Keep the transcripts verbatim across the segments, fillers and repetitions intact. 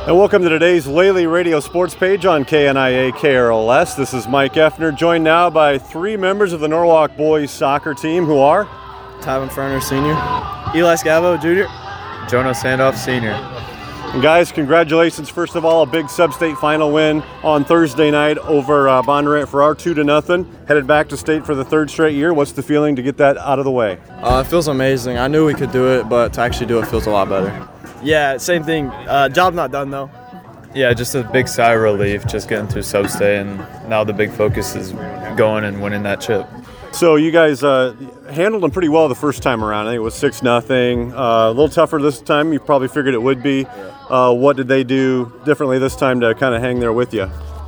And welcome to today's Lely Radio Sports page on K N I A K R L S. This is Mike Effner, joined now by three members of the Norwalk boys soccer team who are Tavin Ferner, Senior, Eli Scavo, Junior, Jonah Sandoff, Senior. And guys, congratulations. First of all, a big sub-state final win on Thursday night over uh, Bondurant for our two to nothing. Headed back to state for the third straight year. What's the feeling to get that out of the way? Uh, it feels amazing. I knew we could do it, but to actually do it feels a lot better. Yeah, same thing. Uh, job not done, though. Yeah, just a big sigh of relief just getting through sub-state, and now the big focus is going and winning that chip. So you guys uh, handled them pretty well the first time around. I think it was six nothing. Uh, a little tougher this time. You probably figured it would be. Uh, what did they do differently this time to kind of hang there with you?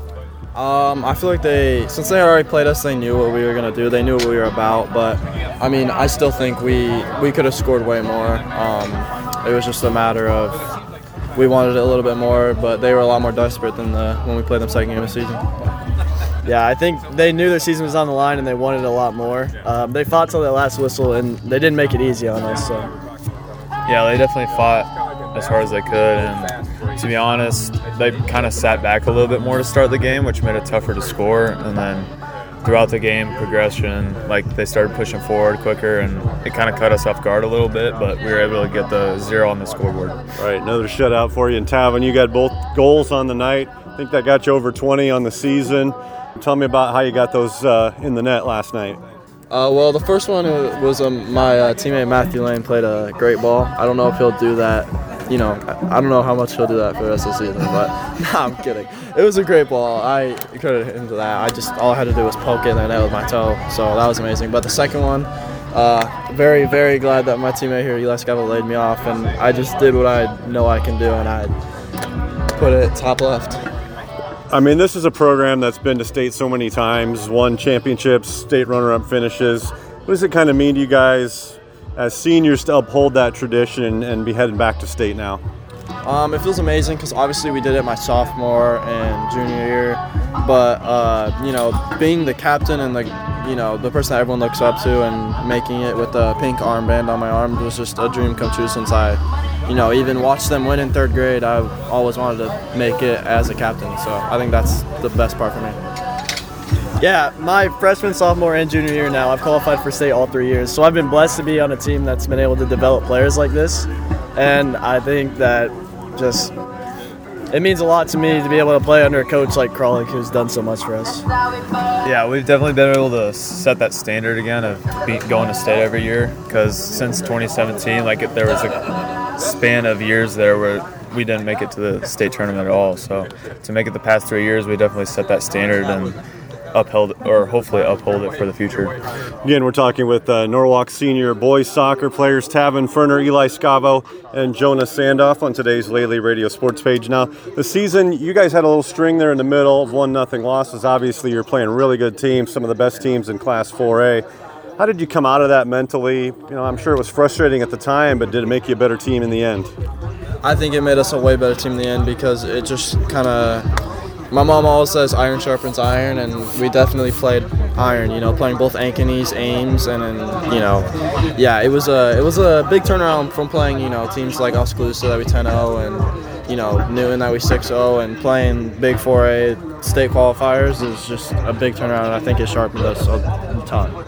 Um, I feel like they, since they already played us, they knew what we were going to do. They knew what we were about. But, I mean, I still think we, we could have scored way more. Um, it was just a matter of we wanted it a little bit more, but they were a lot more desperate than the, when we played them second game of the season. Yeah, I think they knew their season was on the line and they wanted a lot more. Um, they fought till that last whistle, and they didn't make it easy on us. So. Yeah, they definitely fought as hard as they could, and to be honest, they kind of sat back a little bit more to start the game, which made it tougher to score. And then throughout the game, progression, like they started pushing forward quicker, and it kind of cut us off guard a little bit, but we were able to get the zero on the scoreboard. All right, another shutout for you. And Tavin, you got both goals on the night. I think that got you over twenty on the season. Tell me about how you got those uh, in the net last night. Uh, well, the first one was um, my uh, teammate Matthew Lane played a great ball. I don't know if he'll do that. You know, I don't know how much he'll do that for the rest of the season, but nah, I'm kidding. It was a great ball. I credit him to that. I just all I had to do was poke it in the net with my toe, so that was amazing. But the second one, uh, very, very glad that my teammate here, Eli Scavo, laid me off, and I just did what I know I can do, and I put it top left. I mean, this is a program that's been to state so many times, won championships, state runner-up finishes. What does it kind of mean to you guys as seniors to uphold that tradition and be headed back to state now? Um, it feels amazing because obviously we did it my sophomore and junior year, but uh, you know, being the captain and the you know the person that everyone looks up to and making it with the pink armband on my arm was just a dream come true since I, you know, even watched them win in third grade. I've always wanted to make it as a captain, so I think that's the best part for me. Yeah, my freshman, sophomore, and junior year now, I've qualified for state all three years. So I've been blessed to be on a team that's been able to develop players like this. And I think that just, it means a lot to me to be able to play under a coach like Kralik, who's done so much for us. Yeah, we've definitely been able to set that standard again of beat, going to state every year, because since twenty seventeen, like if there was a span of years there where we didn't make it to the state tournament at all. So to make it the past three years, we definitely set that standard and upheld, or hopefully uphold it for the future. Again, we're talking with uh, Norwalk senior boys soccer players Tavin Ferner, Eli Scavo, and Jonah Sandoff on today's Lely Radio Sports page. Now, the season, you guys had a little string there in the middle of one nothing losses. Obviously, you're playing really good teams, some of the best teams in Class four A. How did you come out of that mentally? You know, I'm sure it was frustrating at the time, but did it make you a better team in the end? I think it made us a way better team in the end because it just kind of, my mom always says iron sharpens iron, and we definitely played iron, you know, playing both Ankeny, Ames, and then, you know, yeah, it was a it was a big turnaround from playing, you know, teams like Oskaloosa that we ten oh and, you know, Newton that we six oh, and playing big four A state qualifiers is just a big turnaround, and I think it sharpened us a ton.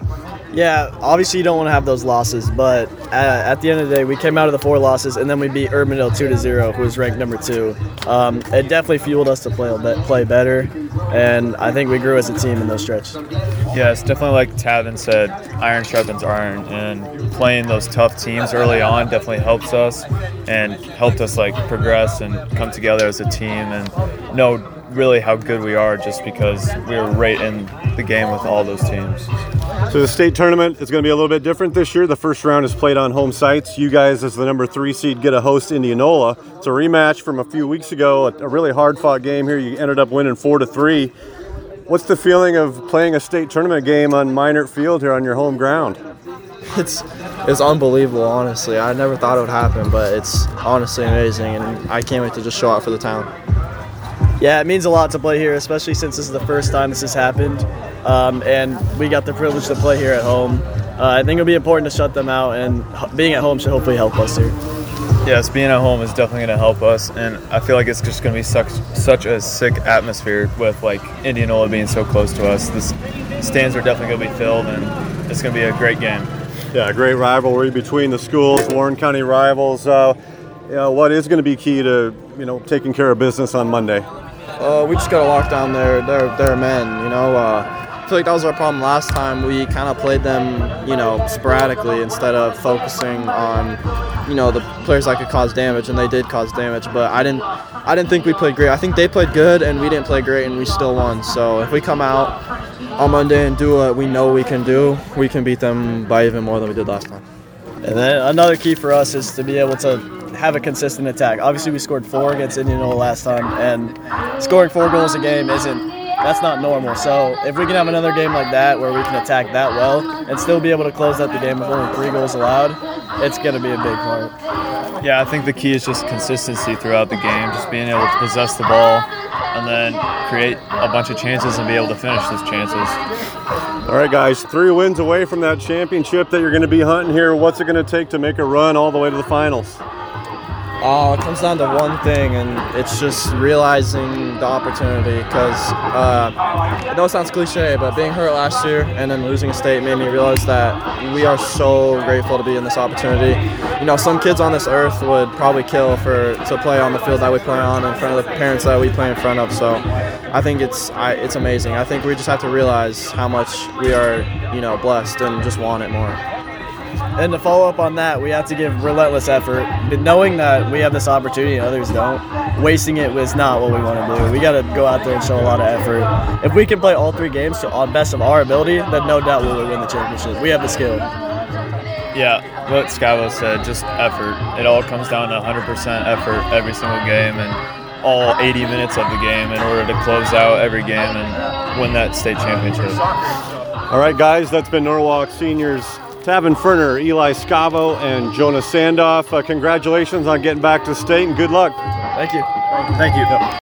Yeah, obviously you don't want to have those losses, but at, at the end of the day, we came out of the four losses, and then we beat Urbandale two to zero, who was ranked number two. Um, it definitely fueled us to play a bit, play better, and I think we grew as a team in those stretches. Yeah, it's definitely like Tavin said, iron sharpens iron, and playing those tough teams early on definitely helps us and helped us like progress and come together as a team and know really how good we are just because we were right in the game with all those teams. So the state tournament is going to be a little bit different this year. The first round is played on home sites. You guys, as the number three seed, get a host Indianola. It's a rematch from a few weeks ago, a, a really hard-fought game here. You ended up winning four to three. What's the feeling of playing a state tournament game on Minert Field here on your home ground? It's it's unbelievable, honestly. I never thought it would happen, but it's honestly amazing, and I can't wait to just show out for the town. Yeah, it means a lot to play here, especially since this is the first time this has happened, um, and we got the privilege to play here at home. Uh, I think it'll be important to shut them out, and being at home should hopefully help us here. Yes, being at home is definitely going to help us, and I feel like it's just going to be such such a sick atmosphere with like Indianola being so close to us. The stands are definitely going to be filled, and it's going to be a great game. Yeah, great rivalry between the schools, Warren County rivals. Uh, you know, what is going to be key to you know taking care of business on Monday? Uh, we just got to lock down their their their men. You know, uh, I feel like that was our problem last time. We kind of played them, you know, sporadically instead of focusing on, you know, the players that could cause damage, and they did cause damage. But I didn't, I didn't think we played great. I think they played good, and we didn't play great, and we still won. So if we come out on Monday and do what we know we can do, we can beat them by even more than we did last time. And then another key for us is to be able to have a consistent attack. Obviously, we scored four against Indianola last time, and scoring four goals a game isn't that's not normal. So if we can have another game like that where we can attack that well and still be able to close out the game with only three goals allowed, it's going to be a big part. Yeah, I think the key is just consistency throughout the game, just being able to possess the ball and then create a bunch of chances and be able to finish those chances. All right, guys, three wins away from that championship that you're going to be hunting here. What's it going to take to make a run all the way to the finals? Uh, it comes down to one thing, and it's just realizing the opportunity. Because uh, I know it sounds cliche, but being hurt last year and then losing a state made me realize that we are so grateful to be in this opportunity. You know, some kids on this earth would probably kill for to play on the field that we play on in front of the parents that we play in front of. So I think it's I, it's amazing. I think we just have to realize how much we are, you know, blessed and just want it more. And to follow up on that, we have to give relentless effort. But knowing that we have this opportunity and others don't, wasting it was not what we want to do. We got to go out there and show a lot of effort. If we can play all three games to the best of our ability, then no doubt we will win the championship. We have the skill. Yeah, what Skyvo said, just effort. It all comes down to one hundred percent effort every single game and all eighty minutes of the game in order to close out every game and win that state championship. All right, guys, that's been Norwalk Seniors Tavin Ferner, Eli Scavo, and Jonah Sandoff. Uh, congratulations on getting back to state, and good luck. Thank you. Thank you.